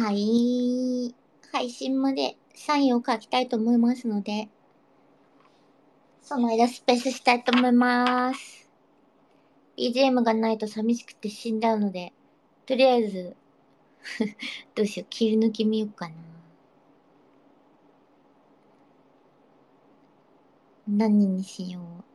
はい。配信までサインを書きたいと思いますので、その間スペースしたいと思います。BGM がないと寂しくて死んじゃうので、とりあえず、どうしよう、切り抜き見ようかな。何にしよう。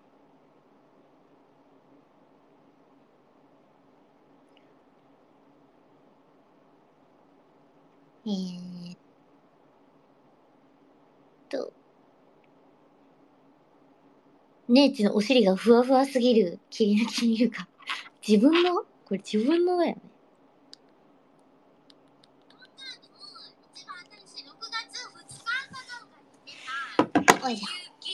ーっと。姉ちのお尻がふわふわすぎる切り抜き見るか。自分のこれ自分のだよね。おいしょ。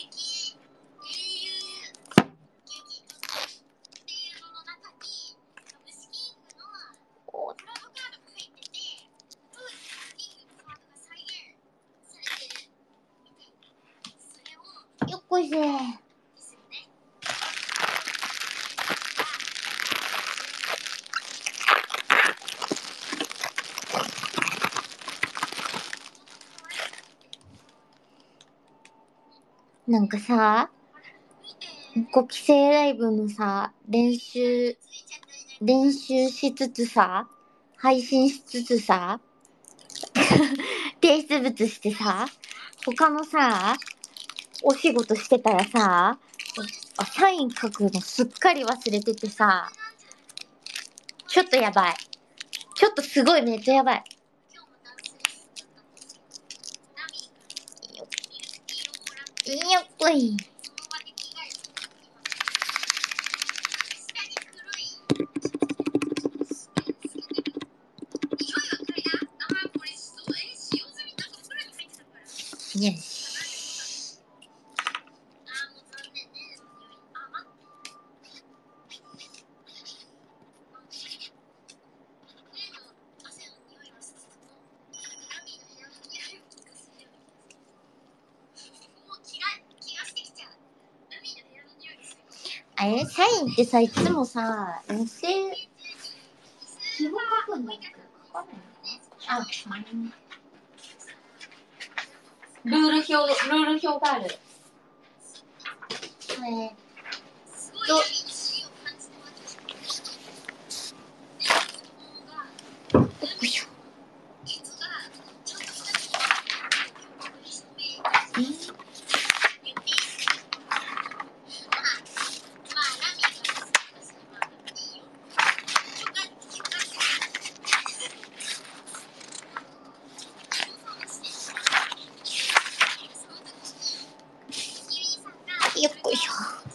よっこいせ。なんかさ、5期生ライブのさ、練習しつつさ、配信しつつさ、提出物してさ、他のさ、お仕事してたらさ、サイン書くのすっかり忘れててさ、ちょっとやばい。ちょっとすごいめっちゃやばい。よっこい。よし。あれサインってさ、いつもさ、寄せ、基本書くんだけど書かないのかな。あ、ルール表がある。よいしょ。よっこいしょ。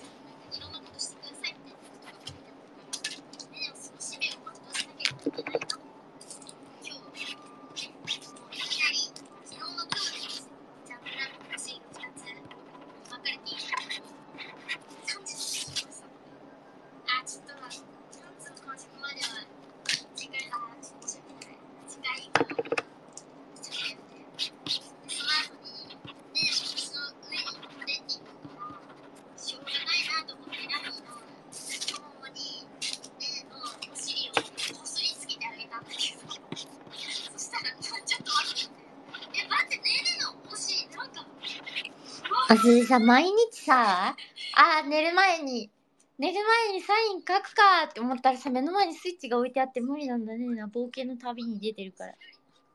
あ、それさ、毎日さ、寝る前にサイン書くかって思ったらさ、目の前にスイッチが置いてあって無理なんだね。冒険の旅に出てるから。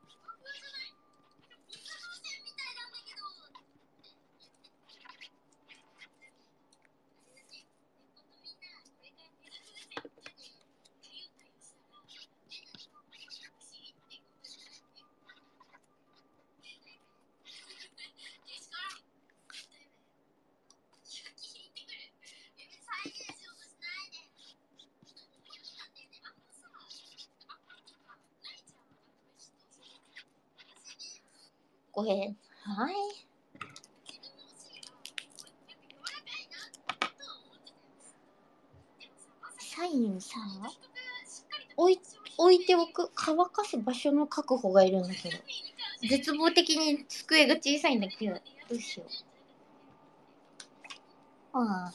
ごめん。はい。サインさ、置いておく、乾かす場所の確保がいるんだけど。絶望的に机が小さいんだけど、どうしよう。ああ。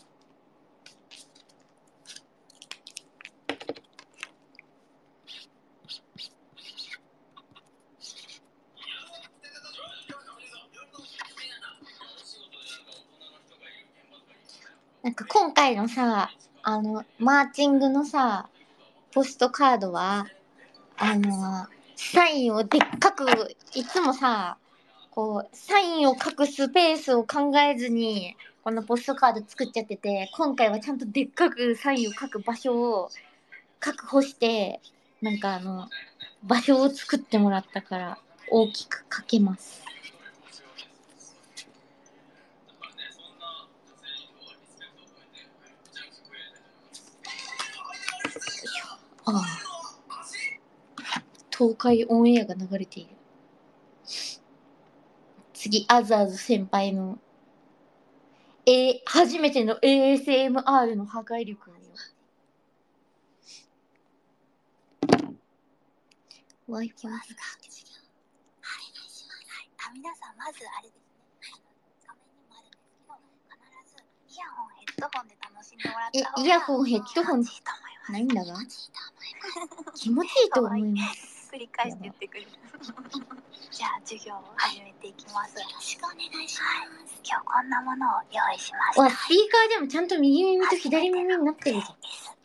なんか今回のさ、マーチングのさ、ポストカードは、サインをでっかく、いつもさ、こう、サインを書くスペースを考えずに、このポストカード作っちゃってて、今回はちゃんとでっかくサインを書く場所を確保して、なんか場所を作ってもらったから、大きく書けます。ああ。東海オンエアが流れている。次、あずあず先輩の、初めての ASMR の破壊力を。Wi-Fi はい、皆さんまずあれですね。画面にもあるんですけど、必ずイヤホン、ヘッドホンで楽しんでもらった方がイヤホン、ヘッドホン気持ちいいと思います。 ないんだが気持ちいいと思います。 繰り返して言ってくる。じゃあ授業を始めていきます。よろしくお願いします。今日こんなものを用意しました。 わ、スピーカーでもちゃんと右耳と左耳になってるじゃん。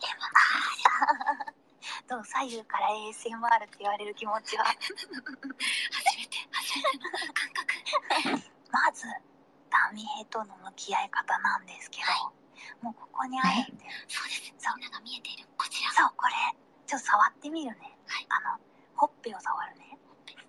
どう、左右から ASMR って言われる気持ちは初めての感覚。まずダミヘとの向き合い方なんですけど、もうここにあるんで。そうです。みんなが見えているこちら。そう、これちょっと触ってみるね。はい。ほっぺを触るね。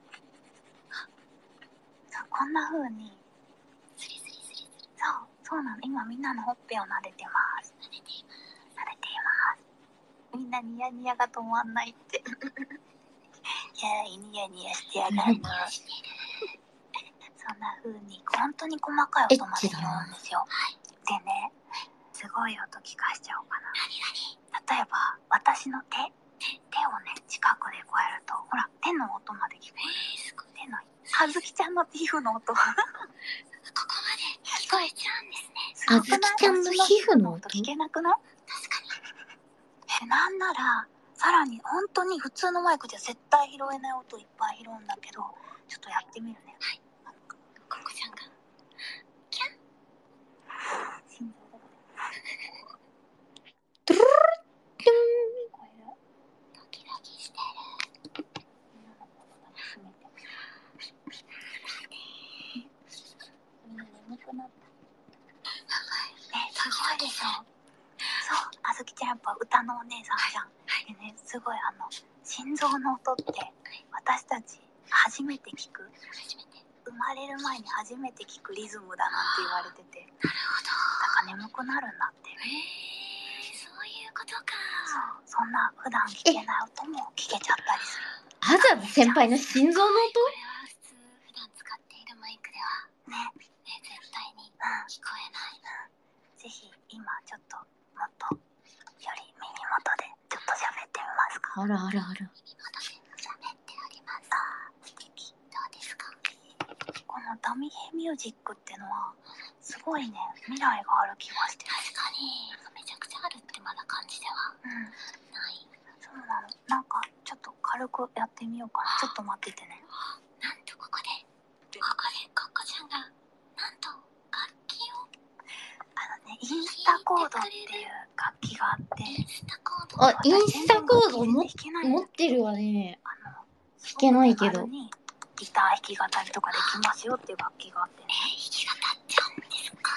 そう、こんな風にスリスリスリスリ。そうなの。今みんなのほっぺを撫でてます。撫でています。みんなニヤニヤが止まんないって。いやー、ニヤニヤしてやがるの。そんな風に本当に細かい音まで拾うんですよ。でね、すごい音聞かしちゃおうかな。例えば私の手をね近くでこうやると、ほら手の音まで聞こえる。手のあずきちゃんの皮膚の音ここまで聞こえちゃうんですね。 あずきちゃんの皮膚の音聞けなくない？確かに。なんならさらに本当に普通のマイクじゃ絶対拾えない音いっぱい拾うんだけど、ちょっとやってみるね。はい。ココちゃんがキャン。心臓どこで？ トゥルルルキュン。 これドキドキしてる。みんなのこと楽しめてる。みんな眠くなった。ね、すごいでしょ。そう、あずきちゃんやっぱ歌のお姉さんじゃん。でね、すごい心臓の音って私たち初めて聞く。生まれる前に初めて聞くリズムだなんて言われてて。なるほど。だから眠くなるんだって。そういうことか。そう、そんな普段聞けない音も聞けちゃったりする。 あずあず先輩の心臓の音？ これは普通普段使っているマイクではね絶対に聞こえない。ぜひ今ちょっともっとより耳元でちょっと喋ってみますか。 あらあらあら。 耳元で喋っております。素敵。どうですか？このダミヘミュージックってのはすごいね、未来がある気がして。確かにめちゃくちゃあるってまだ感じではない。そうなの。なんかちょっと軽くやってみようかな。ちょっと待っててね。なんとここでココちゃんがなんと楽器をインスタコードっていう楽器があって、インスタコードあ、インスタコード持ってるわね。弾けないけど。 ギター弾き語りとかできますよっていう楽器があってね。弾き語っちゃうんですか？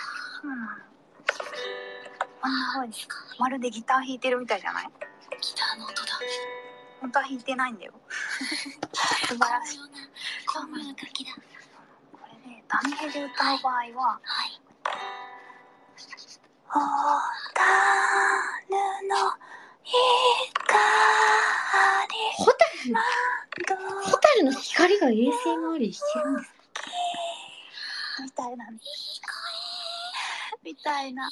こんな風にまるでギター弾いてるみたいじゃない？ギターの音だ。本当は弾いてないんだよ。素晴らしい。こんな楽器だ。これね、ダミヘで歌う場合は、ホタルのホタルの光が ASMR してるんですか？ みたいなね。みたいな。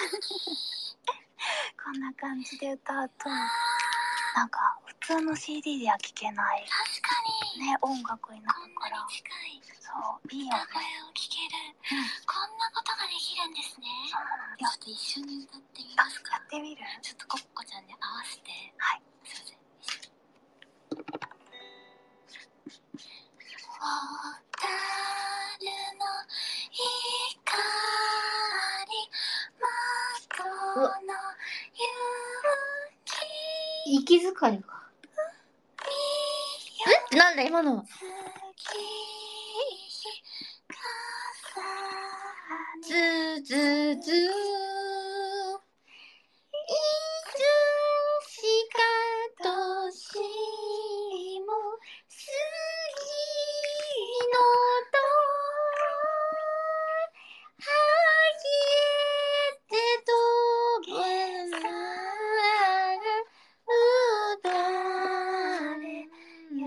こんな感じで歌うと、なんか普通の CD では聴けない。確かに。ね、音楽になるから。そう、いいよね。歌声を聴ける。こんなことができるんですね。そうなの。ちょっと一緒に歌ってみますか？やってみる？ちょっとコッコちゃんに合わせて。はい。すいません。ホタルの光真っ赤息遣いか。なんだ今の。ずずずいつしか年も過ぎのとはげて飛ぶなうだれゆ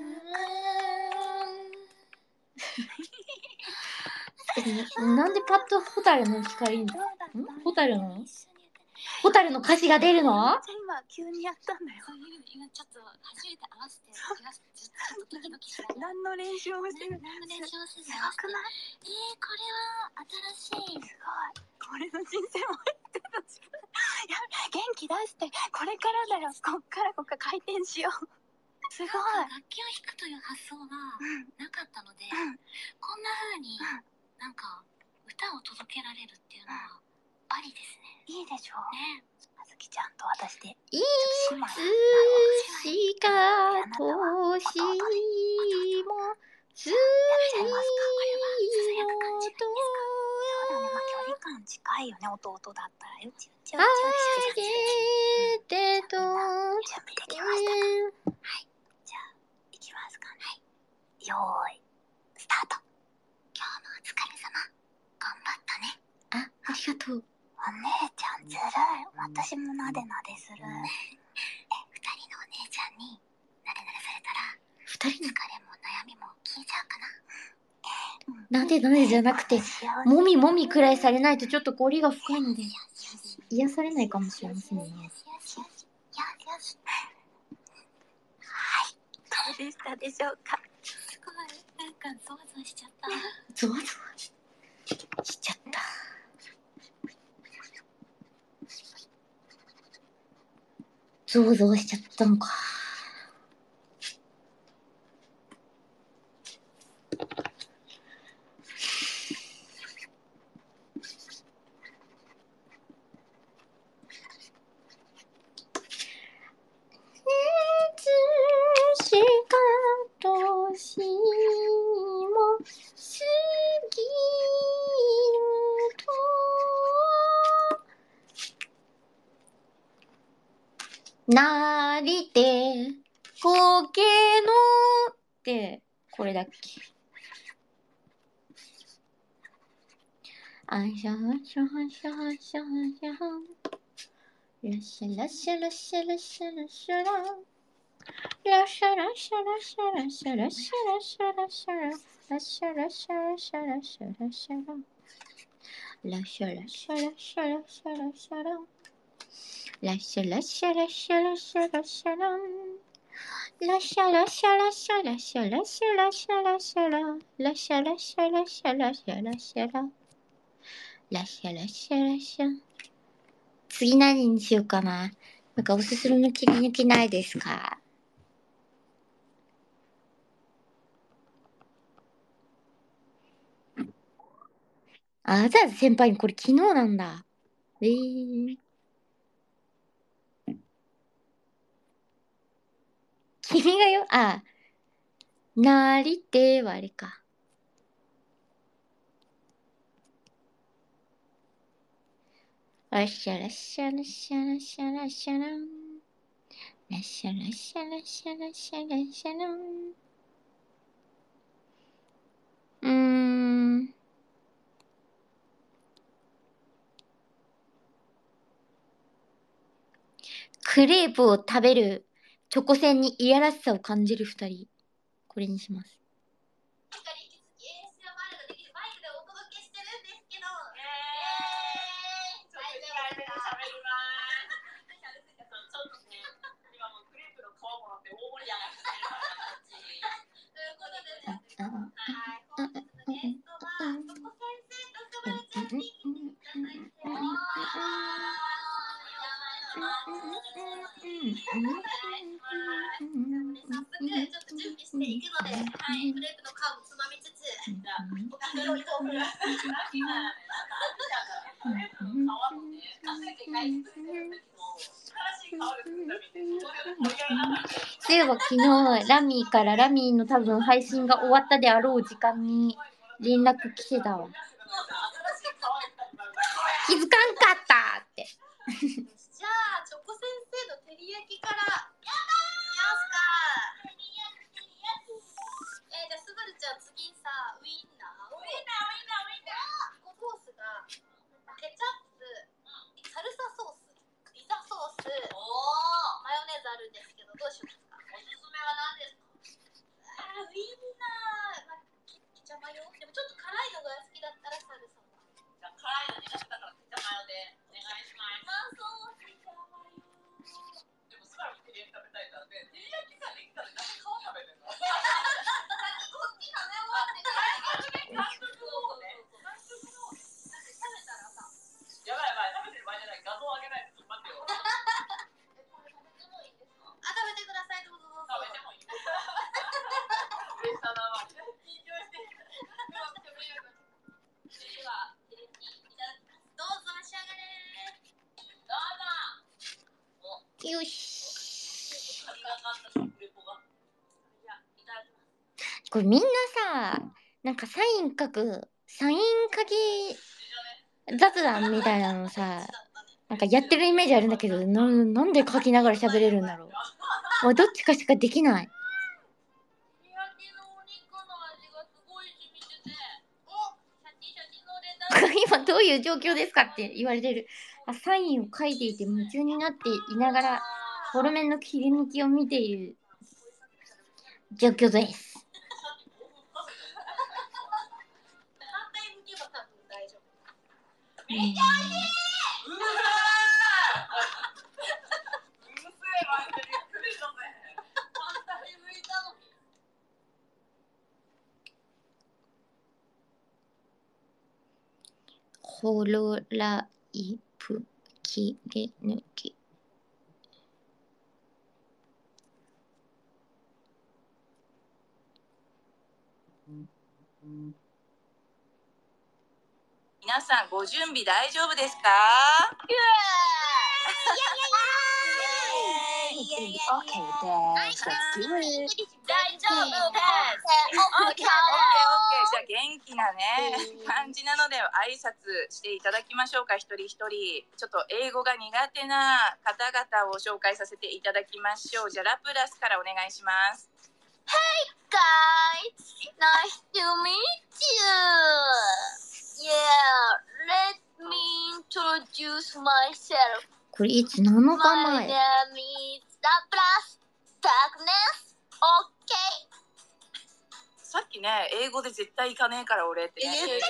なんでパッとホタルの光にホタルの歌詞が出るの？ 今急にやったんだよ。 今ちょっと初めて合わせて気がちょっとドキドキしながら。 何の練習もしてる。 何の練習もせずすごくない？ これは新しい。 すごい。これの人生も入ってたし。いや元気出してこれからだよ。こっから回転しよう。すごい。 楽器を弾くという発想がなかったので、こんな風になんか歌を届けられるっていうのはありですね。 いいでしょう。 ね。 あずきちゃんと私で。 いつしか年も過ぎのとそうだね。まあ距離感近いよね。弟だったら。うちあげてと準備できましたか？はい。じゃあいきますかね。よーいスタート。 今日もお疲れ様。頑張ったね。 ありがとう。 お姉ちゃんずるい。私もなでなでする。 二人のお姉ちゃんになでなでされたら二人疲れも悩みも消えちゃうかな。 なでなでじゃなくてもみもみくらいされないとちょっと氷が深いので癒されないかもしれませんね。 よし。 はい。どうでしたでしょうか？ すごいなんかゾワゾワしちゃった。 ゾワゾワしちゃった。ゾワゾワしちゃったのか。いつしか年も過ぎるとなりて苔のってこれだっけ？あしゃはしゃはしゃはしゃはしゃはらしゃらしゃらしゃらしゃらしゃららしゃらしゃらしゃらしゃらしゃらしゃらしゃららしゃらしゃらしゃらしゃらしゃららしゃらしゃらしゃらしゃらしゃららしゃらしゃらしゃらしゃらしゃららしゃらしゃらしゃらしゃらしゃらしゃらしゃららしゃらしゃらしゃらしゃらしゃららしゃらしゃらしゃ次何にしようかな。なんかおすすめの切り抜きないですか？あざ先輩にこれ昨日なんだ。君がよ、なりてはあれか。らっしゃらっしゃらっしゃらっしゃらっしゃらん。らっしゃらっしゃらっしゃらっしゃらっしゃらん。クレープを食べるチョコ船にいやらしさを感じる二人。これにします。 そういえば昨日ラミーからラミーの多分配信が終わったであろう時間に連絡来てたわ。気づかんかったって。 じゃあチョコ先生の照り焼きからやったー。じゃあすばるちゃん次さウインナーコースがケチャップ、サルサソース、ピザソース、マヨネーズあるんですけどどうしますか？おすすめは何ですか？ウインナー、ケチャマヨ。でもちょっと辛いのが好きだったらサルサ。じゃあ辛いの苦手だからケチャマヨでお願いします。まあそうケチャマヨ。でもすばらく照り焼き食べたいからね。照り焼きさできたらなんで皮食べてんの？さっきこっち食べ終わってから完食をね。完食のだって食べたらさ。やばいやばい、食べてる場合じゃない。画像上げないでちょっと待ってよ。これ食べてもいいですか？あ、食べてください。どうぞどうぞ。食べてもいいですか？嬉しさだわ。緊張してる。では、テレビいただきます。どうぞ召し上がれ。どうぞ。 よし。 ありがかった食レポが。じゃあいただきます。 これみんなさ、なんかサイン書き雑談みたいなのさ、なんかやってるイメージあるんだけど、なんで書きながら喋れるんだろう。俺どっちかしかできない。 焼きのお肉の味がすごい染みてて、シャキのレタス。 今どういう状況ですかって言われてる。サインを書いていて夢中になっていながらフォルメンの切り抜きを見ている状況です。 反対向けば多分大丈夫。 めっちゃいい。ホロライプ切れ抜き。 皆さんご準備大丈夫ですか？じゃあ元気なね感じなので挨拶していただきましょうか。一人一人ちょっと英語が苦手な方々を紹介させていただきましょう。じゃあラプラスからお願いします。 Guys, nice to meet you. Yeah, let me introduce myself. これいつ7日 My 前。 name is Laplace Darkness. Okay. さっきね英語で絶対行かねえから俺ってね。 いや今日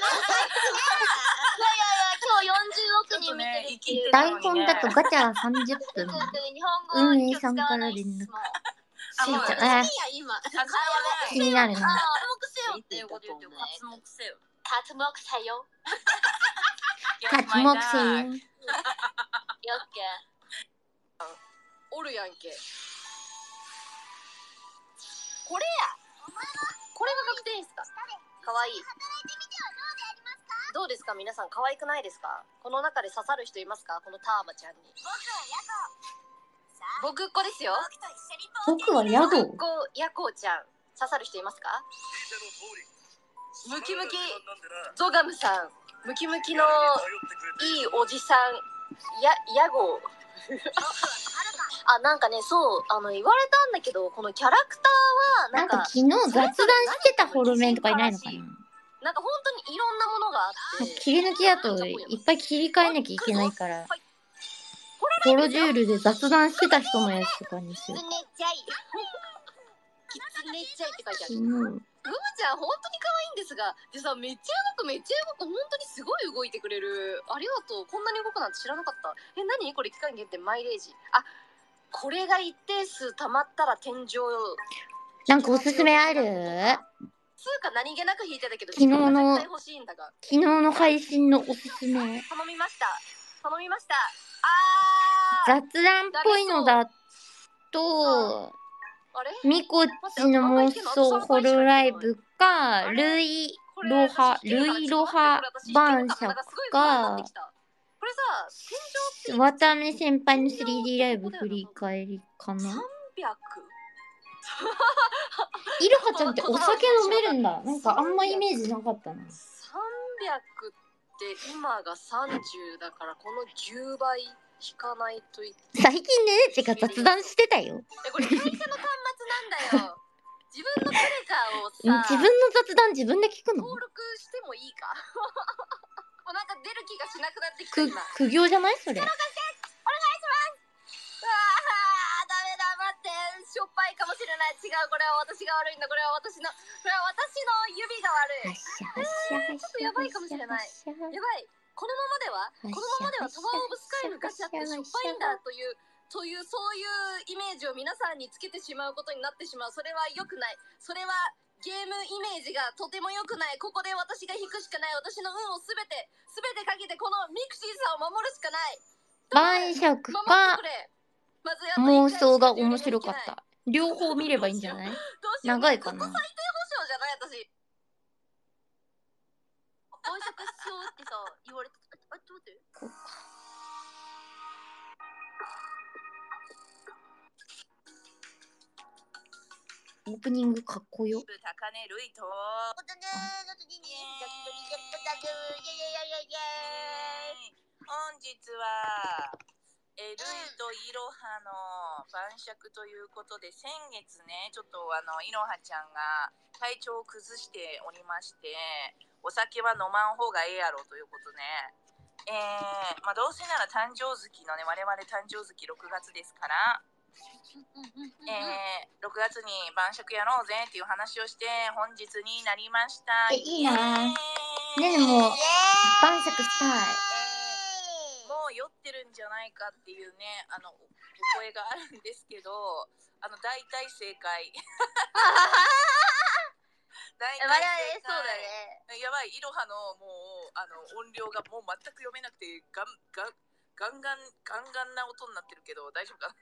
40億人見てるっていう。 台本だとガチャ30分。 日本語運営さんから連絡。 あもう今。 気になるな。 活目せよっていうこと言ってよ。 活目せよ。 活目せよ。 活目せよ。 よっけ。 おるやんけ。これや。これが確定ですか。可愛い。どうですか皆さん、可愛くないですか？この中で刺さる人いますか？このターバちゃんに。僕っ子ですよ。 僕はヤゴ。 僕っ子ヤコウちゃん刺さる人いますか？ムキムキゾガムさん、ムキムキのいいおじさんヤゴあ、なんかね、そう言われたんだけど、このキャラクターはなんか昨日雑談してたフォルメンとかいないのかな。 なんか本当にいろんなものがあって、 切り抜きだといっぱい切り替えなきゃいけないから、コロジュールで雑談してた人のやつとかにする。 キツネチャイ。 キツネチャイって書いてある。 昨日ムムちゃん本当に可愛いんですが、でさ、めっちゃ動く、本当にすごい動いてくれる。ありがとう。こんなに動くなんて知らなかった。何これ期間限定マイレージ。あ、これが一定数溜まったら天井。 なんかおすすめある？ つうか何気なく引いてたけど、 昨日の絶対欲しいんだが。 昨日の配信のおすすめ。 頼みました。 雑談っぽいのだと、 あれミコッチの妄想ホロライブか、ルイロハ晩酌か、 これさ、天井って渡辺先輩の 3D ライブ振り返りかな。 300? いろはちゃんってお酒飲めるんだ。なんかあんまイメージなかったな。 300って今が30だからこの10倍引かないといけない。 最近ねってか雑談してたよ。 これ会社の端末なんだよ。自分のプレカをさ、 自分の雑談自分で聞くの？ 登録してもいいか。もうなんか出る気がしなくなってきた今。 苦行じゃないそれ。 お願いします。ダメだ、待って、しょっぱいかもしれない。違う、これは私が悪いんだ。これは私の指が悪い。ちょっとやばいかもしれない。やばい。このままではタワーオブスカイのガチャってしょっぱいんだというそういうイメージを皆さんにつけてしまうことになってしまう。それは良くない。それはゲームイメージがとても良くない。ここで私が引くしかない。私の運をすべてかけてこのミクシーさんを守るしかない。 晩酌か妄想が面白かった。両方見ればいいんじゃない？長いかな。 最低保証じゃない私。晩酌しようってさ言われて、ちょっと待って。 オープニングかっこよ。 高根ルイと本日はルイとイロハの晩酌ということで、先月ねちょっとイロハちゃんが体調を崩しておりまして、お酒は飲まん方がええやろということで、どうせなら誕生月のね、我々誕生月6月ですから、6月に晩酌やろうぜっていう話をして本日になりました。 いいな。ねえもう晩酌したい。 もう酔ってるんじゃないかっていうねお声があるんですけど、大体正解。大体正解。そうだね。やばい、イロハのもう音量がもう全く読めなくてガンガンな音になってるけど大丈夫かな。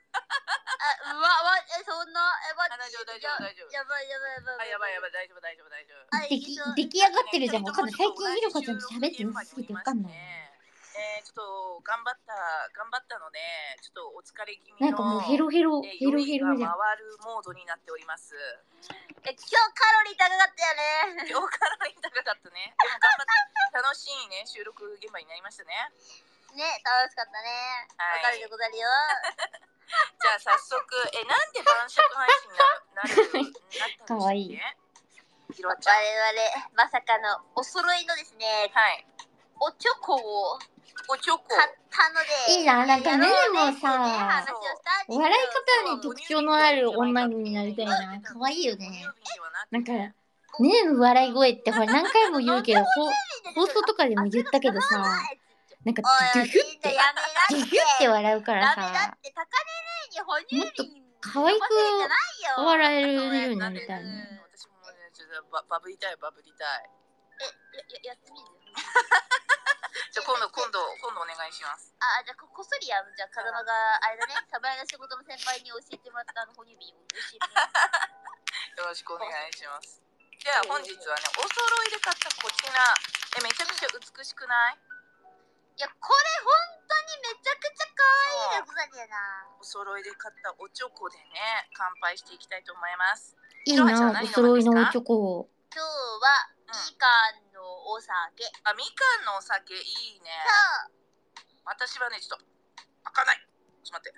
そんな大丈夫。やばい大丈夫。 出来上がってるじゃん。わかんない。最近イロハちゃんと喋ってなさすぎてわかんない。 ちょっと頑張ったのでちょっとお疲れ気味のなんかもうヘロヘロじゃん。 回るモードになっております。 今日カロリー高かったよね。 今日カロリー高かったね。でも頑張って楽しいね収録現場になりましたね。 ね、楽しかったね。わかるでござるよ。 じゃあ早速なんで晩酌配信なったんでしたっけ？ かわいい。 ひろちゃん。 我々まさかのお揃いのですね。 はい。 おチョコを買ったので。 いいな。なんかねもさ、笑い方に特徴のある女になりたいな。かわいいよね。なんかねえの笑い声ってほら何回も言うけど放送とかでも言ったけどさ、なんかドゥフって笑うからさ、もっと可愛く笑えるようになりたいね。 私もねちょっとバブりたい。 やってみる。 じゃあ今度お願いします。 じゃあこっそりじゃあ風間があれだね、サバイの仕事の先輩に教えてもらった哺乳瓶を教えてよろしくお願いします。じゃあ本日はねお揃いで買ったこちらめちゃくちゃ美しくない？ いやこれ本当にめちゃくちゃ可愛いでござるよな。 お揃いで買ったおチョコでね乾杯していきたいと思います。 いいなお揃いのおチョコ。 今日はみかんのお酒。 みかんのお酒いいね。私はねちょっと開かない。ちょっと待って。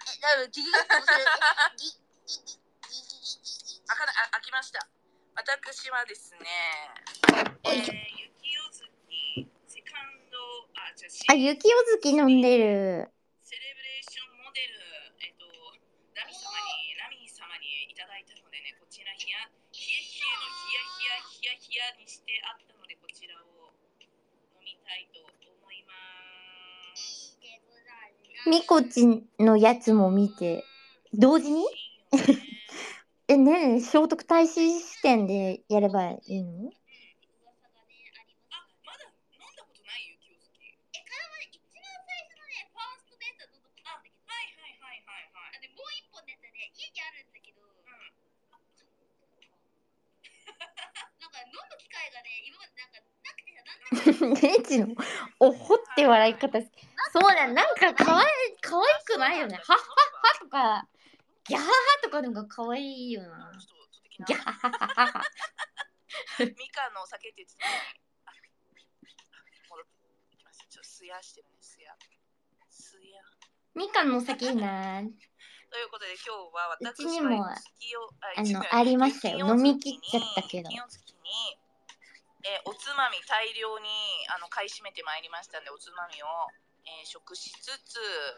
開きました。私はですね、雪夜月セカンド雪夜月飲んでる。 セレブレーションモデルナミ様にいただいたのでね、こちら冷えにしてあったのでこちらを飲みたいと思います。 みこちのやつも見て同時にねえ聖徳太子視点でやればいいの？ まだ飲んだことない雪夜月。 一番最初のねファーストのやつは飲んだことあるんだけど、はい。もう一本のやつはね家にあるんだけど、なんか飲む機会がね今までなんかなくてさ、 エイジのおほって笑い方。 そうだ、なんか可愛くないよね。はっはっはとか、ギャハハとかのが可愛いよな。 ちょっと取ってきな。 ギャハハハハ。 みかんのお酒って言ってたのに。戻ってきます。ちょっとすやしてるね、すや。 みかんのお酒いいな。 ということで今日は私うちにもはありましたよ。飲み切っちゃったけど。 金曜月におつまみ大量に買い占めてまいりましたんで、おつまみを、食しつつ、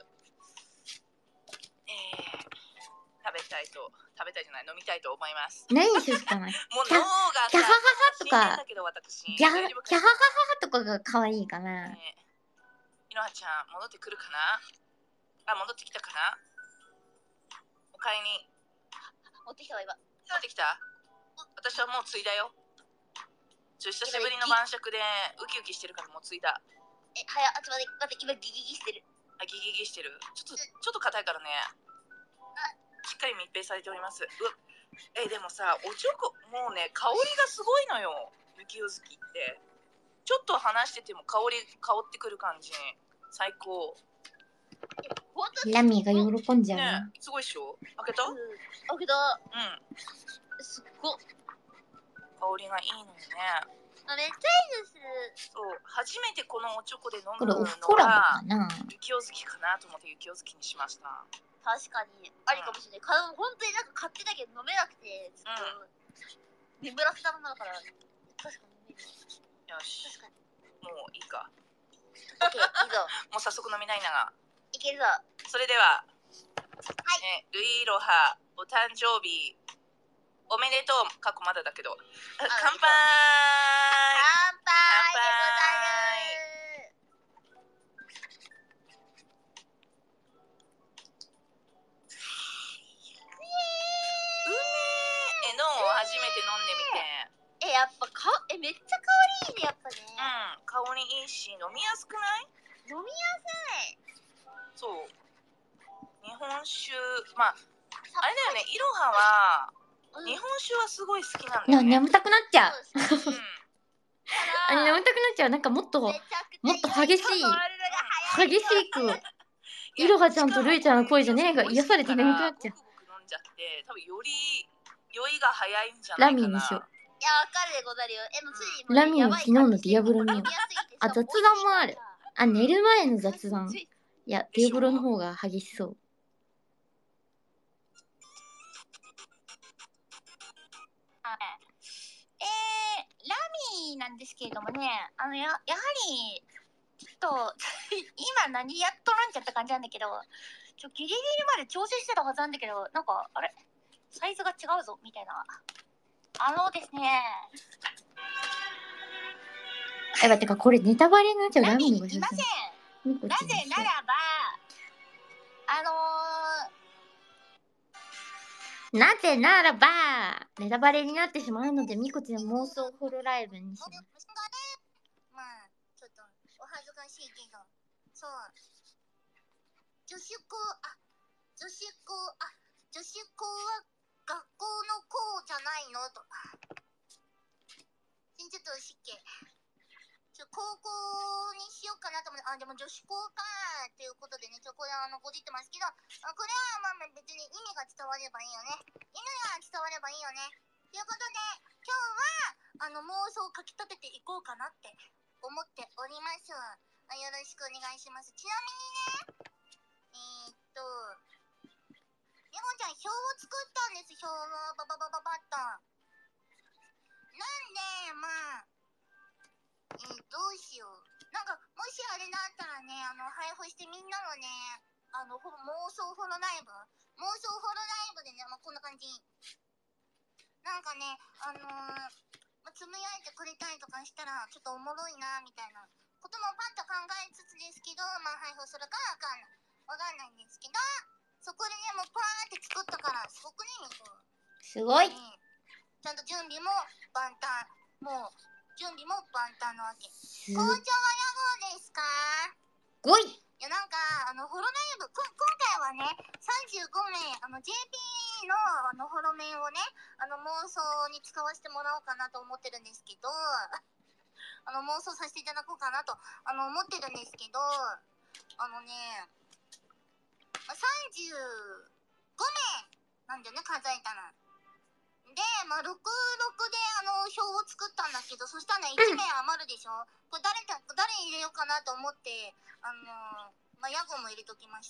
食べたいじゃない、飲みたいと思います。 何しようかな。 もう脳がキャハハハとか、 ギギャハハハとかが可愛いかな。 いのはちゃん戻ってくるかな。あ、戻ってきたかな。お買いに持ってきたわ今。 持ってきた。私はもうついだよ。久しぶりの晩酌でウキウキしてるからもうついだ。 早っ、ちょっと待って、今ギギギしてる。 あ、ギギギしてる。ちょっと硬いからね。しっかり密閉されております。でもさ、おちょこもうね、香りがすごいのよ。雪よ月ってちょっと話してても香ってくる感じ。最高。 ラミが喜んじゃうね。すごいっしょ。開けた？ 開けた。すっご。 香りがいいのよね。 めっちゃいいです。 そう、初めてこのおチョコで飲むこれのオフコラボがかな。 雪よ月かなと思って雪よ月にしました。 確かにありかもしれない。本当になんか買ってたけど飲めなくてずっと眠らせたものだから確かに飲める。 よし。 確かに。 もういいか。 オッケー、いいぞ。 もう早速飲みたいなが。 いけるぞ。 それでは、 はい。 ルイロハお誕生日おめでとう。過去まだだけど。乾杯。 乾杯でござる。 のを初めて飲んでみて。 やっぱめっちゃ香りいいね、やっぱね。 香りいいし飲みやすくない？ 飲みやすい。 そう。日本酒、まああれだよね。いろは日本酒はすごい好きなんだよね。 眠たくなっちゃう。眠たくなっちゃう。なんかもっと激しくいろはちゃんとルイちゃんの声じゃねえが癒されて眠くなっちゃう。 ごくごく飲んじゃって多分より酔いが早いんじゃないかな。 ラミにしよう。 いや、わかるでござるよ。 ラミの昨日のディアブロ見よう。あ、雑談もある。あ、寝る前の雑談。いや、ディアブロの方が激しそう。 ラミなんですけれどもね、やはりちょっと今何やっとるんちゃった感じなんだけど、ギリギリまで調整してたはずなんだけど、なんかあれサイズが違うぞみたいな。ですね。 てかこれネタバレになっちゃう。ラミのがいません。なぜならばなぜならばネタバレになってしまうので、みこちゃん妄想ホロライブにします。 まあちょっとお恥ずかしいけど、そう女子校は学校の校じゃないのとちょっと失敬。高校にしようかなと思って、でも女子校かっていうことでね、これごじってますけど、これはまあ別に意味が伝わればいいよね。意味が伝わればいいよね。ということで、今日は妄想をかき立てていこうかなって思っております。よろしくお願いします。ちなみにね、みほちゃん表を作ったんです。表をバババババッと。なんでまあどうしよう。なんかもしあれだったらね、配布してみんなのね、妄想ホロライブでね、こんな感じ。なんかね、つぶやいてくれたりとかしたらちょっとおもろいなみたいなこともパッと考えつつですけど、配布するかわかんないんですけど、そこでね、もうパーって作ったからすごくね、 すごい。 ちゃんと準備も万端。準備も万端なわけ。校長は野号ですか ？5位。 いや、なんかホロライブ今回はね35名JP のホロメンをね妄想に使わせてもらおうかなと思ってるんですけど妄想させていただこうかなと思ってるんですけど、 35名なんだよね、数えたの。で、まあ、66で表を作ったんだけど、そしたら1名余るでしょ。これ誰入れようかなと思って、まあ、ヤゴも入れときました。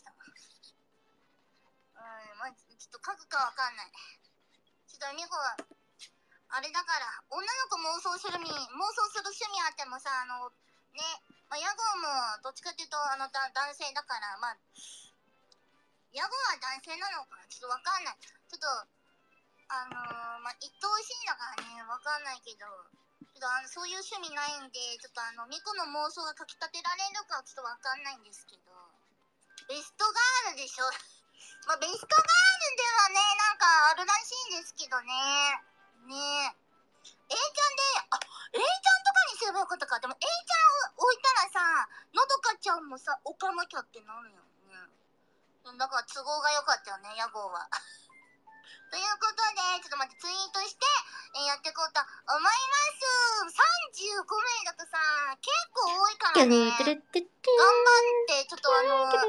まあ、ちょっと書くかわかんない。ちょっとミコは、あれだから、女の子妄想する趣味あってもさ、ね、まあ、ヤゴもどっちかっていうと、男性だから、まあ、ヤゴは男性なのかなちょっとわかんない。ちょっと、まあ、一等しいだからね、わかんないけど、ちょっとそういう趣味ないんで、ちょっとミコの妄想がかきたてられるかはちょっとわかんないんですけど、ベストガールでしょ。まあ、ベストガールではね、なんかあるらしいんですけどね。ねえ。A ちゃんで、A ちゃんとかにすればよかったか。でも A ちゃんを置いたらさ、のどかちゃんもさ、置かなきゃってなるよね。だから都合が良かったよね、ヤゴーは。ということで、ちょっと待って、ツイートして、やっていこうと思います。35名だとさ、結構多いからね。頑張って、ちょっと妄想を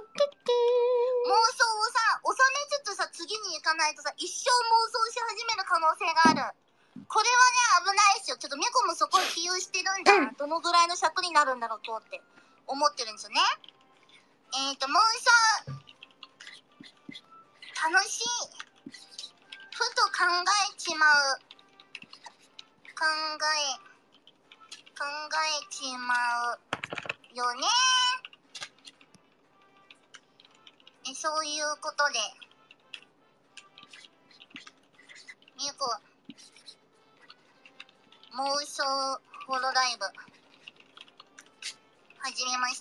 さ、収めつつさ、次に行かないとさ、一生妄想し始める可能性がある。これはね、危ないですよ。ちょっとミコもそこを起用してるんだ。どのぐらいの尺になるんだろう、今日って思ってるんですよね。妄想、楽しい。ふと考えちまう。考えちまうよね。そういうことで、みゆこ、妄想ホロライブ、始めました。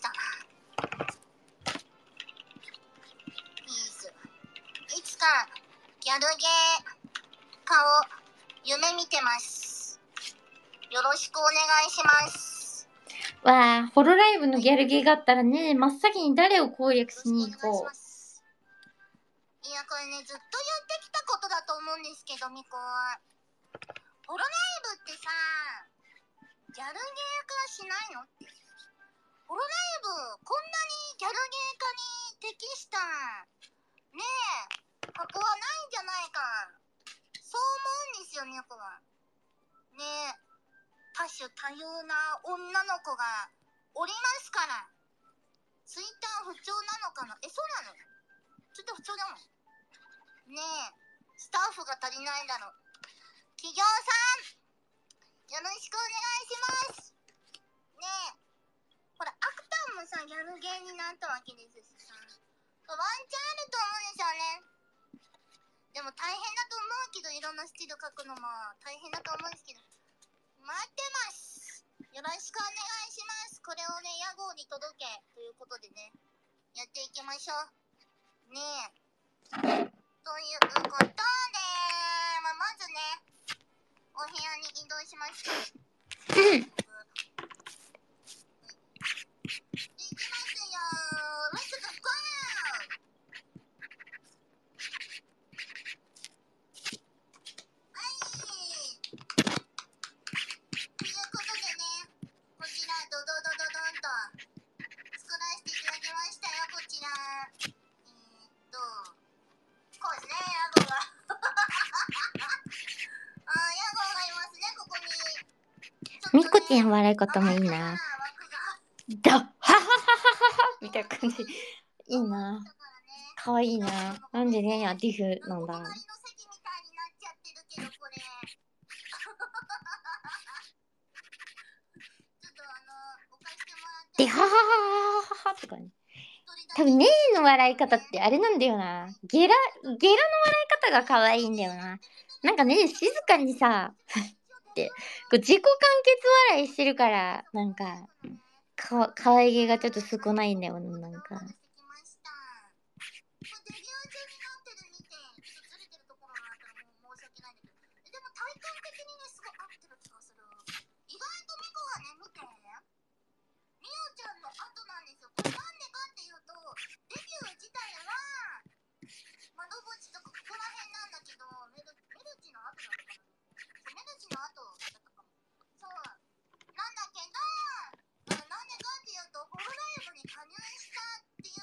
ピース。いつか、ギャルゲー化を夢見てます。よろしくお願いします。 わあ、ホロライブのギャルゲーがあったらね、真っ先に誰を攻略しに行こう。 いや、これね、ずっと言ってきたことだと思うんですけど、ミコは。ホロライブってさ、ギャルゲー化しないのって。ホロライブ、こんなにギャルゲー化に適した、ねえ、箱はないんじゃないか。そう思うんですよ、ミコは。ねえ、多種多様な女の子がおりますから。ツイッター不調なのかな。そうなの？ツイッター不調だもん。ねえ、スタッフが足りないだろう。企業さん、よろしくお願いします。ねえ、ほら、アクターもさ、ギャルゲーになったわけですしさ、ワンチャンあると思うんですよね。でも大変だと思うけど、いろんなスキル書くのも大変だと思うんですけど、待ってます。よろしくお願いします。これをね、屋号に届けということでね、やっていきましょう。ねえ。ということで、まずね、お部屋に移動しました。行きますよー。レッツゴー。はい。ということでね、こちらドドドドドンと作らせていただきましたよ。こちらこうですね、ヤゴがヤゴがいますね、ここに。 ミコちゃん笑い方もいいな。だはははははみたいな感じ。いいな。かわいいな。なんでね、ディフなんだろう。 隣の席みたいになっちゃってるけど、これ。ちょっと置かしてもらって。 でははははははとかね。多分ねえの笑い方ってあれなんだよな。ゲラの笑い方が可愛いんだよな。なんかね、静かにさ、ってこう自己完結笑いしてるから、なんか可愛げがちょっと少ないんだよな、なんか。 窓口とかここら辺なんだけど、メルチの後だったかな。メルチの後だったかも。そう。なんだけど、なんでかっていうと、ホロライブに加入したってい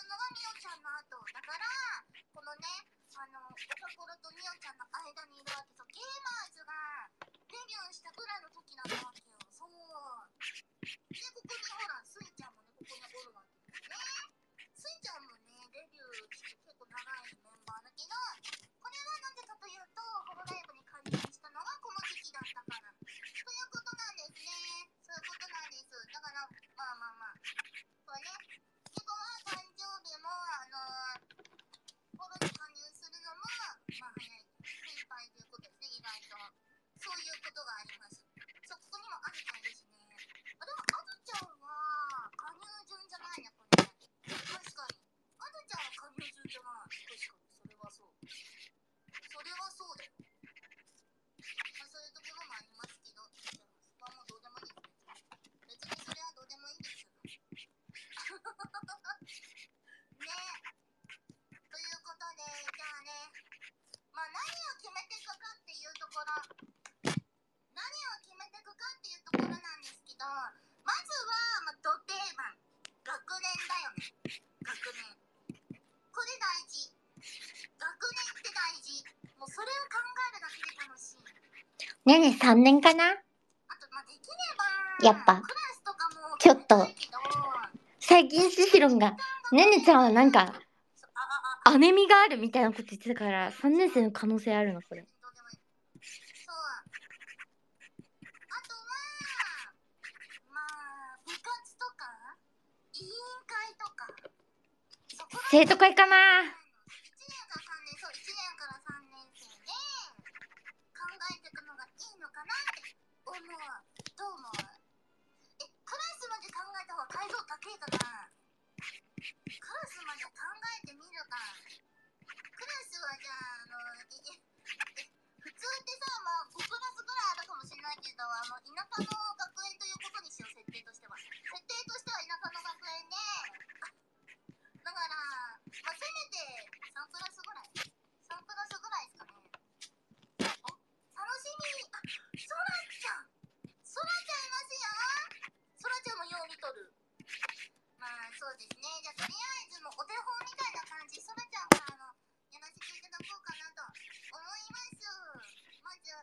ねね3年かな。 あとまあできればやっぱクラスとかもちょっと決めたいけど最近シヒロンがねねちゃんはなんかそうあ姉見があるみたいなこと言ってたから3年生の可能性あるのこれ。 どうでもいいそうあとはまあ部活とか委員会とかそこら生徒会かな。 1年から3年そう1年から3年生で考えていくのがいいのかなって思う。どう思う？クラスまで考えた方が解像高いかな。クラスまで考えてみるか。クラスはじゃあ普通ってさまあ5クラスぐらいあるかもしれないけど田舎の学園ということにしよう。設定としては田舎の学園でだからまあせめて3クラスぐらい3クラスぐらいですかね。楽しみ。ソラちゃんいますよ。ソラちゃんもよう見とる。まあそうですね。じゃあとりあえずもうお手本みたいな感じソラちゃんからやらせていただこうかなと思います。まず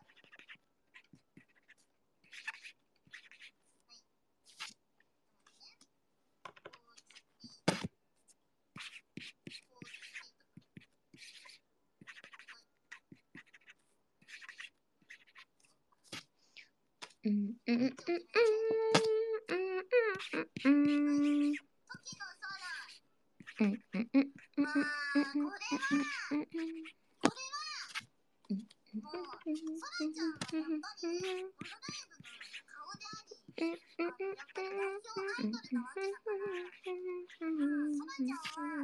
うんうんうんうんうん時の空うんうんうんまあこれはもうソラちゃんはやっぱりこのライブの顔でありやっぱり代表アイドルなわけだからソラちゃんは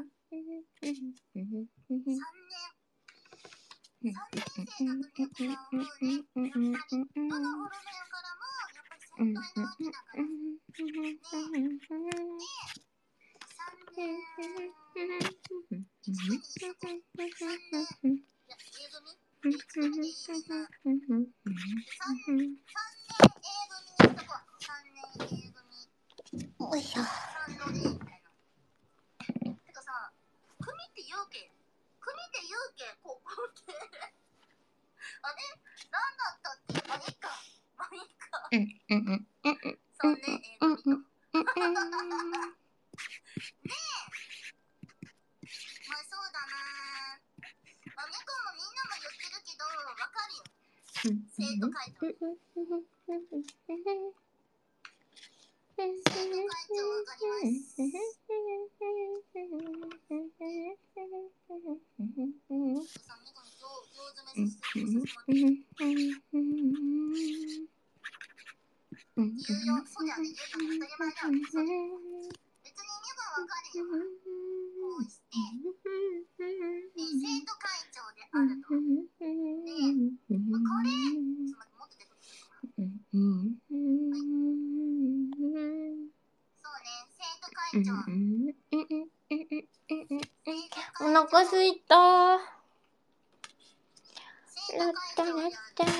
3年生だとねこは思うね。やっぱりどのホロメアからもやっぱり先輩なわけだからね。3年1組にしとこう。3年いや A 組1組でいいみんな。3年 A 組にしとこう。3年 A 組おいしょ。 3の A みたいな。てかさ組って言うけここってあれなんだったっけ。まあいいかうんうんうん 3年 A 組とまあそうだな。まあみこもみんなも言ってるけどわかるよ。生徒会長わかります。さんみこに行詰めさせてもらって言うよ。そうだよね。言うよね。当たり前だよね。そうだよね。別にみこわかるよ。こうして生徒会長であると。ねえ、まあ、これちょっと待ってもっと出てくるかな。そうね、生徒会長。 お腹すいた。 生徒会長やる。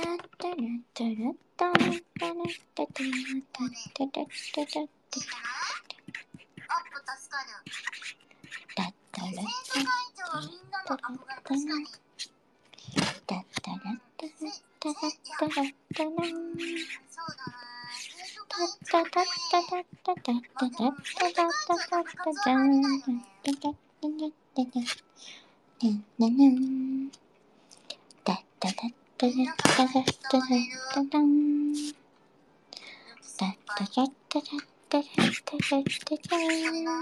いいかな。アップ助かる。生徒会長はみんなの憧れ。確かに。そうだな。生徒会長ってまあでも生徒会長は部活は入れないよね。みんなが慕われるルキ先輩。これな。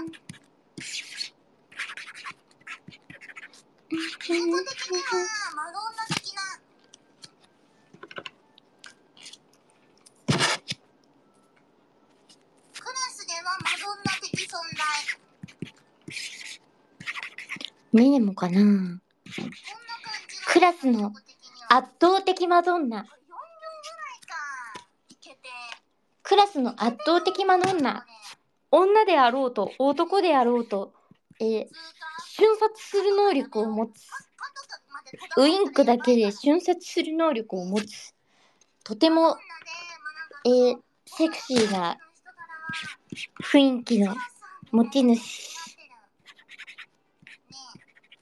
猫的にはマドンナ的なクラスではマドンナ的存在。 ミネもかな。 こんな感じがクラスの猫的には圧倒的マドンナ。 44ぐらいか。いけて。 クラスの圧倒的マドンナ。女であろうと男であろうと、瞬殺する能力を持つ。ウインクだけで瞬殺する能力を持つ。とても、セクシーな雰囲気の持ち主。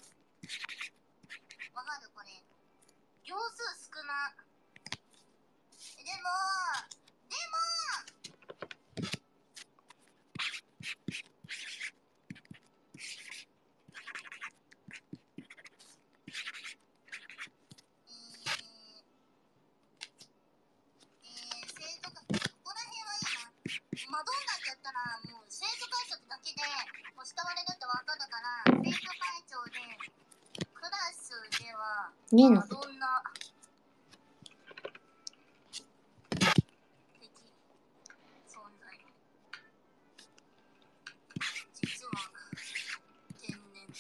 わかるこれ。行数少な。 マドンナってやったらもう生徒会長だけでもう慕われるって分かるから生徒会長でクラスではねえのマドンナ的存在実は天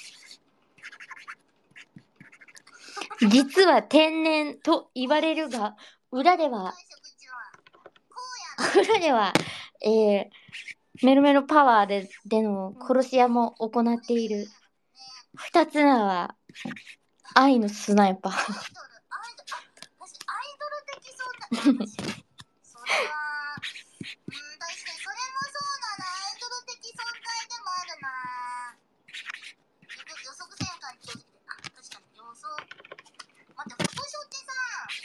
然実は天然と言われるが、裏では、 会食地はこうや裏では、メロメロパワーでの殺し屋も行っている。二つ目は、愛のスナイパー。 アイドル私アイドル的存在それは確かにそれもそうだなアイドル的存在でもあるな予測せんかに正直確かに予想待ってフォトショーってさ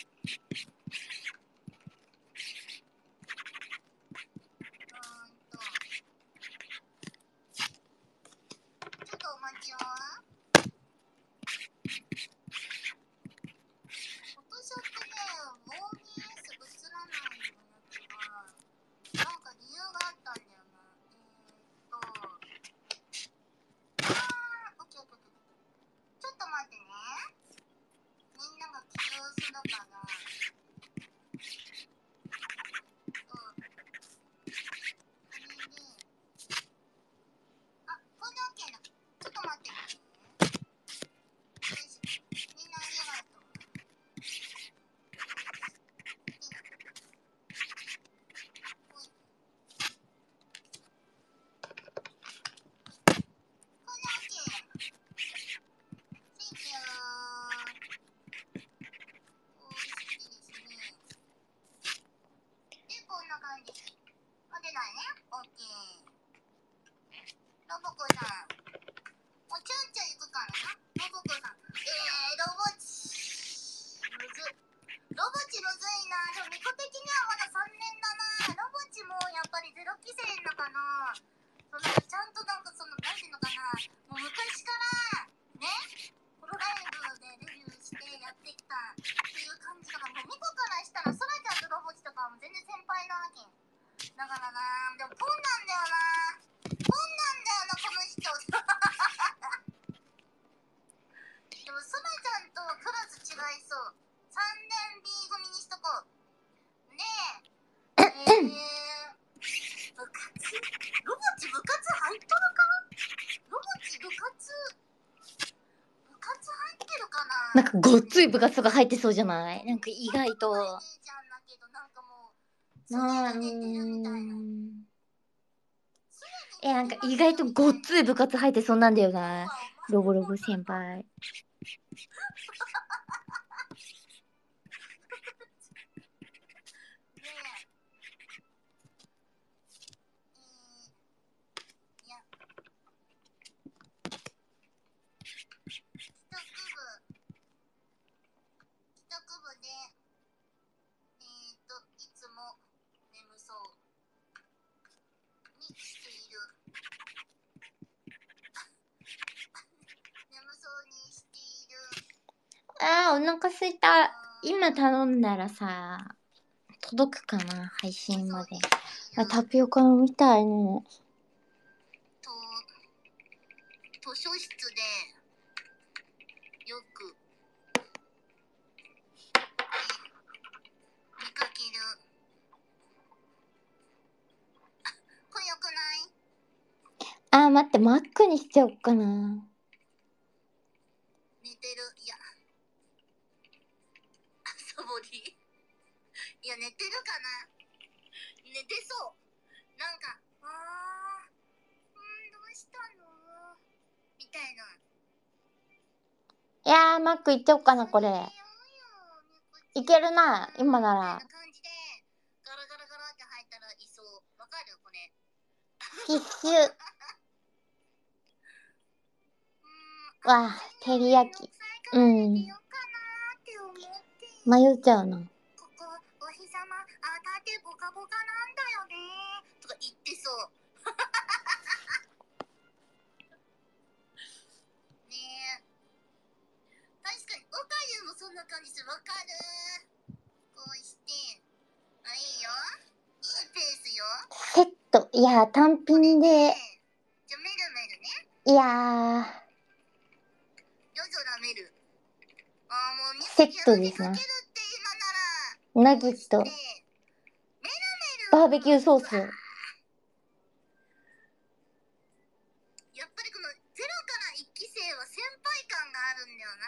ちょっとお待ちをフォトショーってね OBS 映らないのやつがなんか理由があったんだよなオッケーオッケーオッケーちょっと待ってねみんなが起動するからこれで OK だちょっと待ってねみんなありがとうロボコさん、もうちょいちょい行くからな。ロボコさん、ロボチ、むず。ロボチむずいな。でも、ミコ的にはまだ3年だな。ロボチもやっぱりゼロ期生なのかな。そうなんかちゃんとなんかなんていうのかな。もう昔から、ね、プロライブでデビューしてやってきたっていう感じだから、もうミコからしたら、ソラちゃんとロボチとかはもう全然先輩なわけ。だからな、でもポンなんだよな。ポンなんだよな、この人。でも、ソラちゃんとクラス違いそう。3年 B 組にしとこう。ねえ。部活ロボチ部活入っとるかロボチ部活入ってるかななんかごっつい部活とか入ってそうじゃない？なんか意外と。 イメージあんだけど、なんかもう、常に出てるみたいな。 なんか意外とごっつい部活入ってそうなんだよな。ロボロボ先輩。 帰宅部でいつも眠そうにしている眠そうにしているお腹すいた。今頼んだらさ、届くかな、配信まで。タピオカ飲みたいね。 図書室でよく見かける。これよくない？ 待って、マックにしちゃおっかな。 寝てる。いやサボりいや寝てるかな。寝てそう。なんかどうしたのみたいな。 マック行っちゃおっかな、これ。いけるな、今なら。 感じでガラガラガラって入ったらいそう。わかるこれ。 ティッシュ。わあ、照り焼き。迷っちゃうな。 ここお日様当たってボカボカなんだよねとか言ってそうねえ。確かにおかゆもそんな感じする。わかる。こうしていいよ、いいペースよ。 いや単品で、 じゃメルメルね。 いや夜空メル。あーもうミコセットですな。 かけるって今なら。 ナゲット、 メルメル。 バーベキューソース。 やっぱりこの0から1期生は先輩感があるんだよな。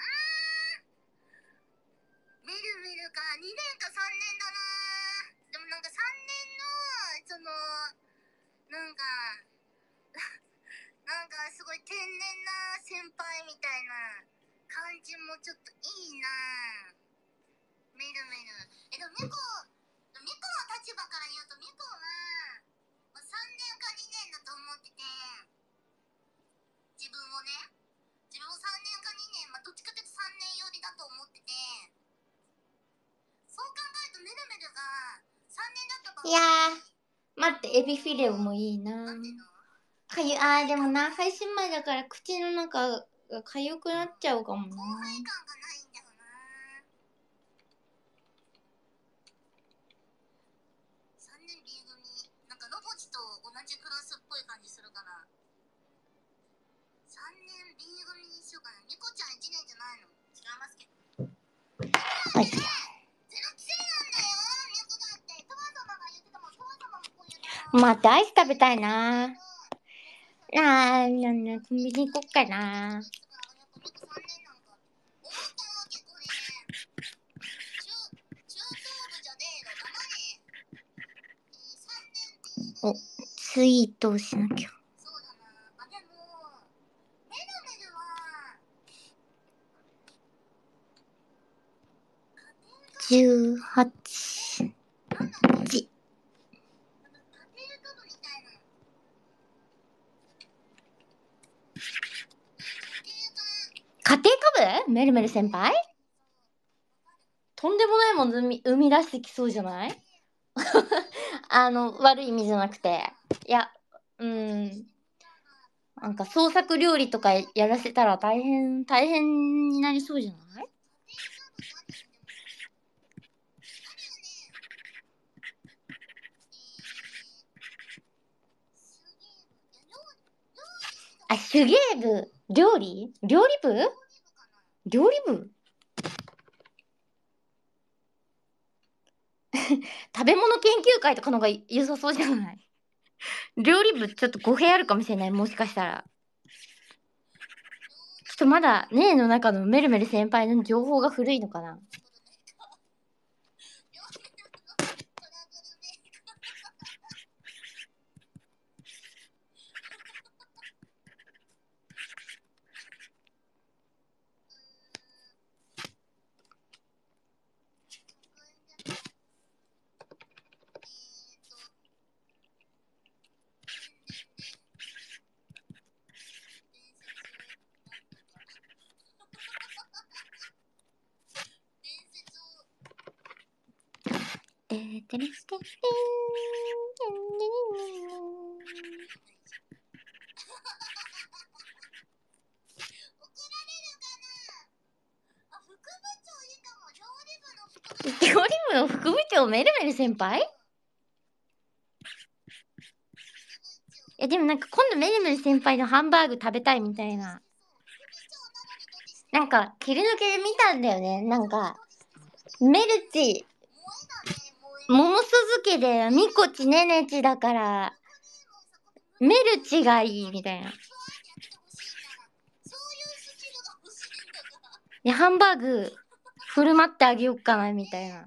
メルメルか2年か3年だな。でもなんか3年のそのなんかなんかすごい天然な先輩みたいな感じもちょっといいな。メルメル。でもミコの立場から言うとミコは3年か2年だと思ってて、自分を3年か2年、どっちかというと3年寄りだと思ってて、そう考えるとメルメルが3年だった場合、 いや待って、エビフィレオもいいな。 なんていうのでもな、配信前だから口の中が痒くなっちゃうかもな。 後輩感がないんだよな。3年 B 組、なんかロボチと同じクラスっぽい感じするから、3年 B 組にしようかな。ミコちゃん1年じゃないの？違いますけど。 はい。 ゼロ規制なんだよ、ミコだって。トマ様が言ってたもん、トマ様もこう言ったの。 待って、アイス食べたいな。コンビニ行こっかな。お、ツイートをしなきゃ。 そうだな。あ、でもメルメルは 18時。 家庭科部みたいなの。 家庭科部？メルメル先輩？とんでもないもの生み出してきそうじゃない？悪い意味じゃなくて。いや、なんか創作料理とかやらせたら大変になりそうじゃない？あ、手芸部、料理部食べ物研究会とかの方が良さそうじゃない？料理部ちょっと語弊あるかもしれない、もしかしたら。ちょっとまだねえの中のメルメル先輩の情報が古いのかな。料理部の副部長メルメル先輩？いやでもなんか今度メルメル先輩のハンバーグ食べたいみたいな。なんか切り抜けで見たんだよね。なんかメルチ桃鈴家でミコチネネチだからメルチがいいみたいな。でハンバーグ振る舞ってあげよっかなみたいな。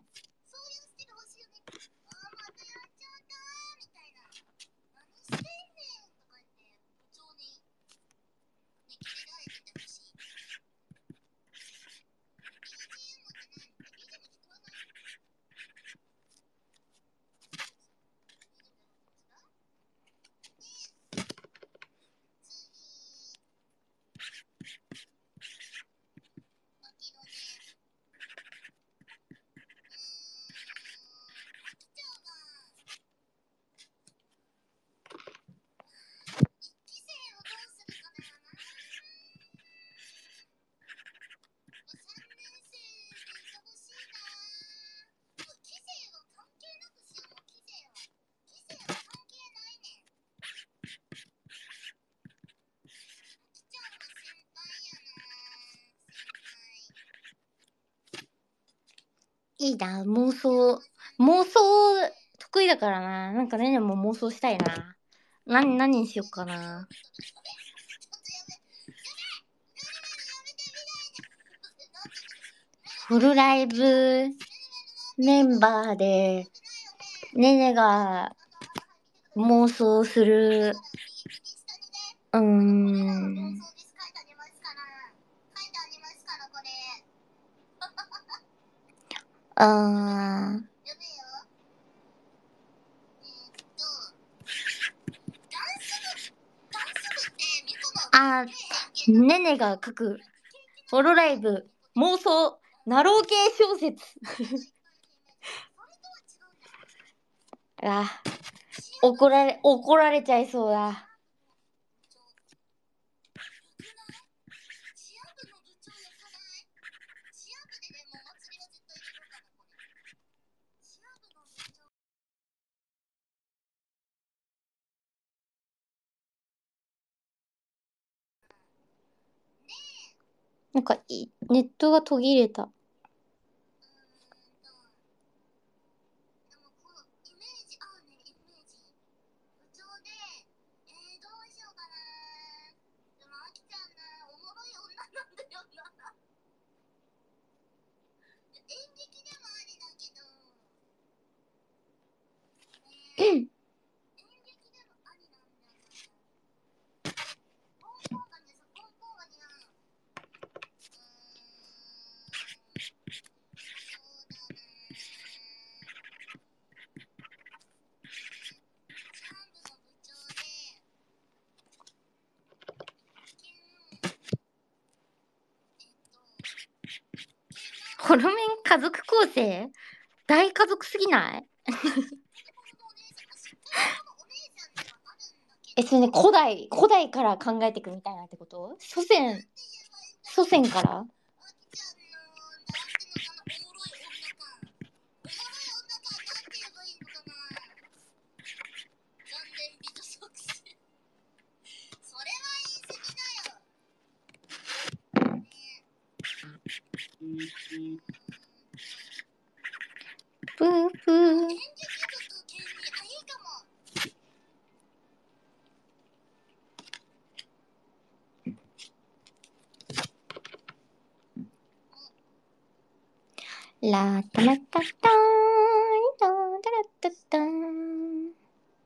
いいな、妄想得意だからな。なんかねねも妄想したいな。何にしよっかな。フルライブメンバーでねねが妄想するねねが書くホロライブ妄想ナロー系小説あ、怒られちゃいそうだ。なんかネットが途切れた。ホロメン家族構成大家族すぎない？それね、古代から考えていくみたいなってこと？祖先から？プープー。ラタラタターン、タラタターン。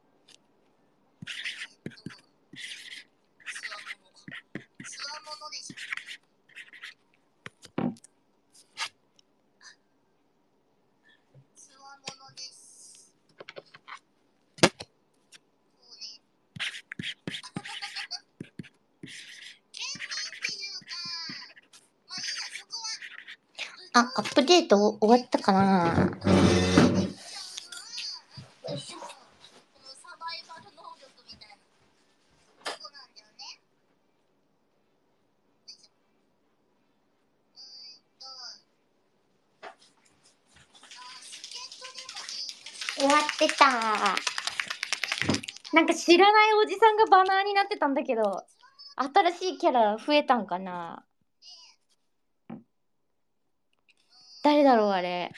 アップデート終わったかな？終わってた。なんか知らないおじさんがバナーになってたんだけど、新しいキャラ増えたんかな？誰だろうあれ。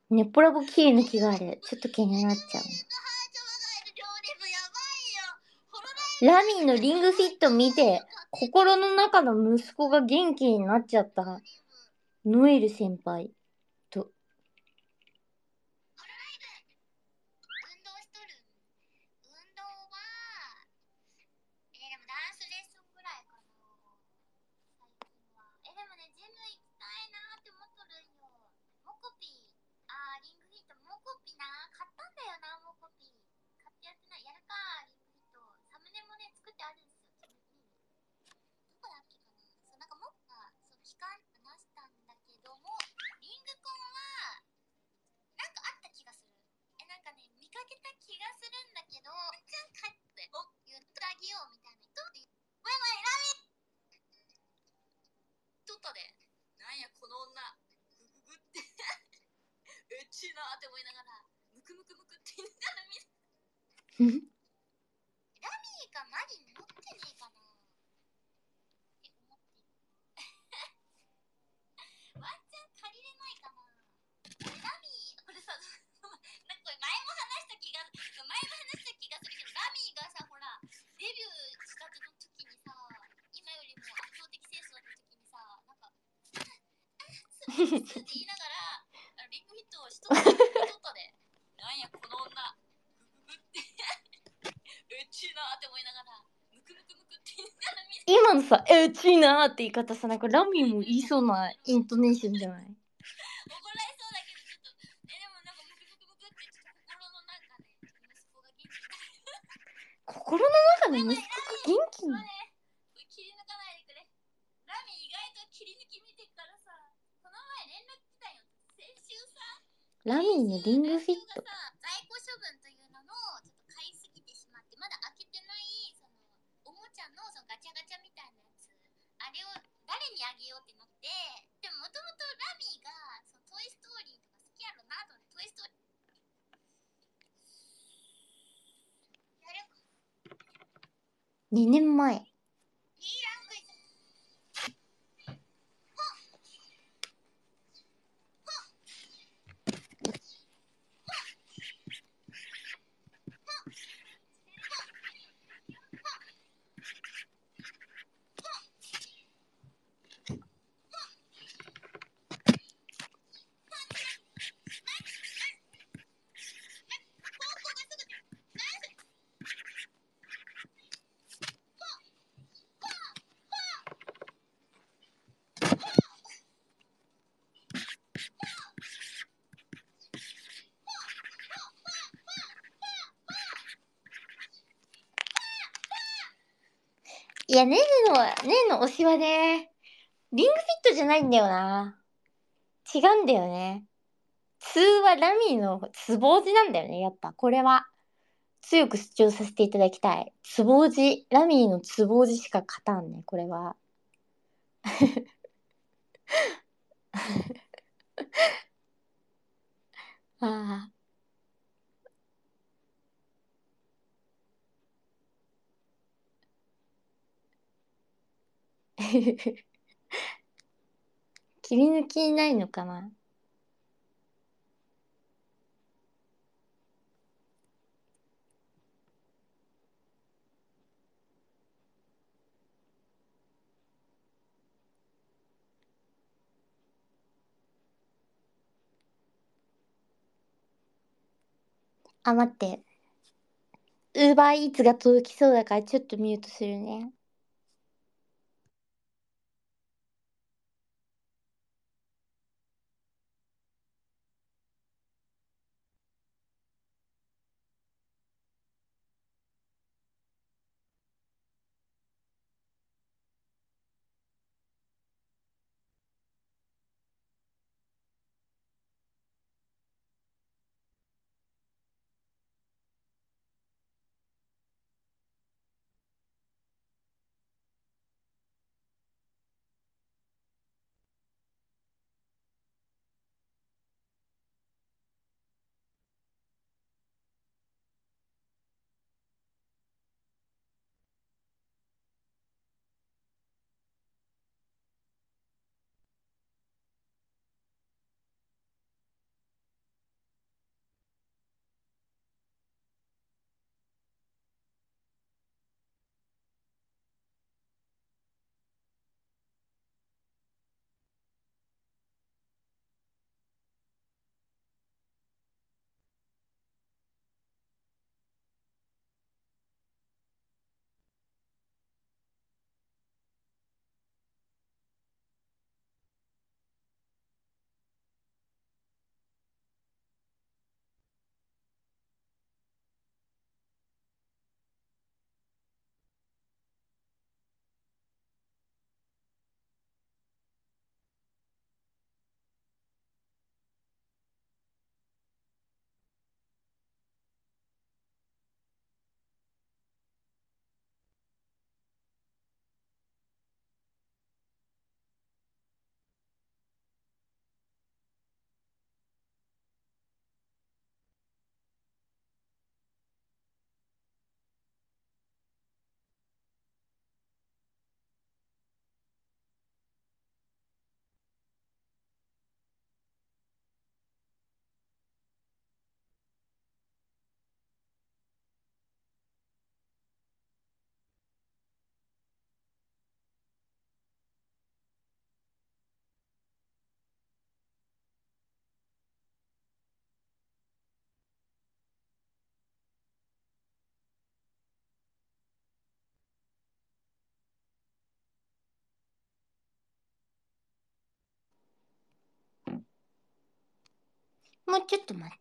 ネッポラボ切り抜きがある。ちょっと気になっちゃう。ラミーのリングフィット見て、心の中の息子が元気になっちゃった。ノエル先輩と。 でもダンスレッスンぐらいかな。最近は。でもね、ジム行きたいなって思っとるんよ。モコピー。リングフィット、モコピな。買ったんだよな、モコピー。買ってやってない。やるか、リングフィット。サムネもね、作ってあるんですよ。どこだっけかな。そう、なんかモコが、期間話したんだけども、リングコンは、なんかあった気がする。なんかね、見かけた気がするんだけど、じゃん買って言ってあげようみたいな。前ラミちょっとで、なんやこの女、グググって、エッチーなーって思いながら、ムクムクムクって言いながら見る。ラミーがマリン持ってねえかなって思ってる。ワンチャン借りれないかな。ラミー、これさ、なんかこれ前も話した気がするけど、ラミーがさ、ほら、デビューしたての時にさ、今よりも圧倒的センスだった時にさ、なんか、って言いながら、リングフィットをしとったで、なんやこの女、グググって、エッチーなーって思いながら、ムクムクムクって言いながら見て。 今のさ、エッチーなーって言い方さ、なんかラミーも言いそうなイントネーションじゃない？ 怒られそうだけど、ちょっと、でもなんかムクムクムクってちょっと心の中で息子が元気になる。 心の中で息子が元気になる。 切り抜かないでくれ。ラミ意外と切り抜き見てっからさ、この前連絡来たよ。先週さ、 ラミーのリングフィット。 在庫処分というののちょっと買いすぎてしまって、まだ開けてないそのおもちゃのそのガチャガチャみたいなやつ、あれを誰にあげようってなって、でももともとラミーがそのトイ・ストーリーとか好きやろなと思って、トイ・ストーリーやるか。 2年前。いや、ねえの推しはね、リングフィットじゃないんだよな。違うんだよね。2はラミーのつぼうじなんだよね、やっぱ。これは。強く主張させていただきたい。つぼうじ。ラミーのつぼうじしか勝たんね、これは。ああ。切り抜きないのかな。あ、待って。ウーバーイーツが届きそうだからちょっとミュートするね。 もうちょっと待って。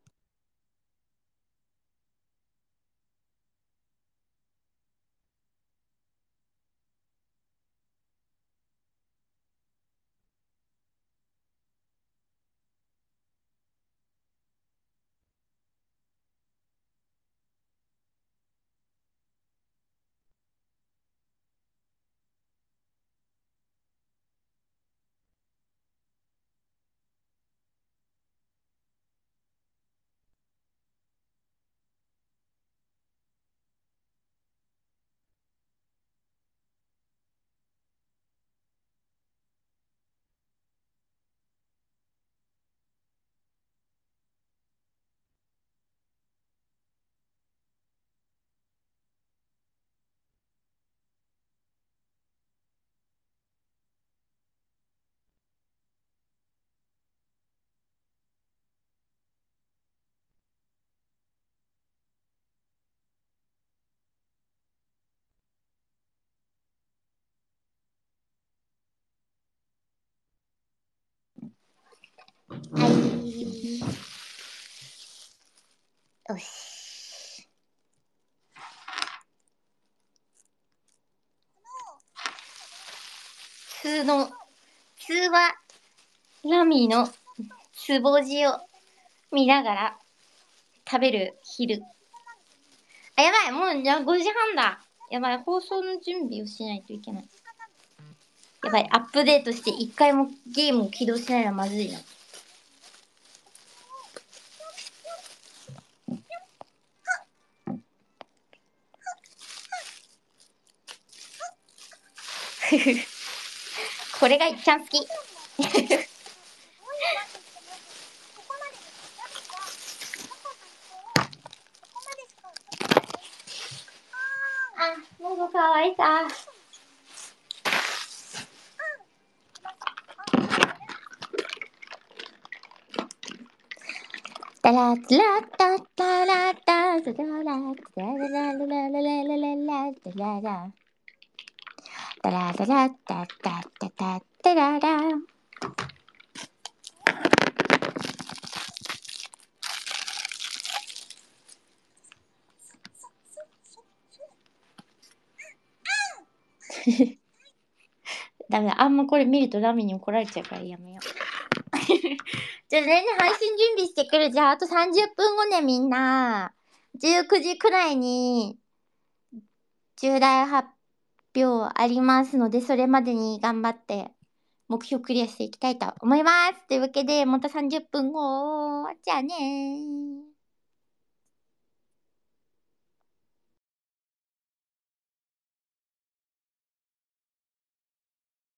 はい。よし。通話、ラミーのつぼじを見ながら食べる昼。あ、やばい、もうじゃあ5時半だ。やばい、放送の準備をしないといけない。やばい、アップデートして一回もゲームを起動しないらまずいな。これがいっちゃん好き。あ、喉乾いた。タラタラタタラタタラタラタララララララララララタラタラタタタタタララ。ダメだ、あんまこれ見るとラミに怒られちゃうからやめよう。じゃあ全然配信準備してくる。じゃああと30分後ね、みんな。19時くらいに重大発表ありますので、それまでに頑張って目標クリアしていきたいと思います。というわけで、また30分後。じゃあねー。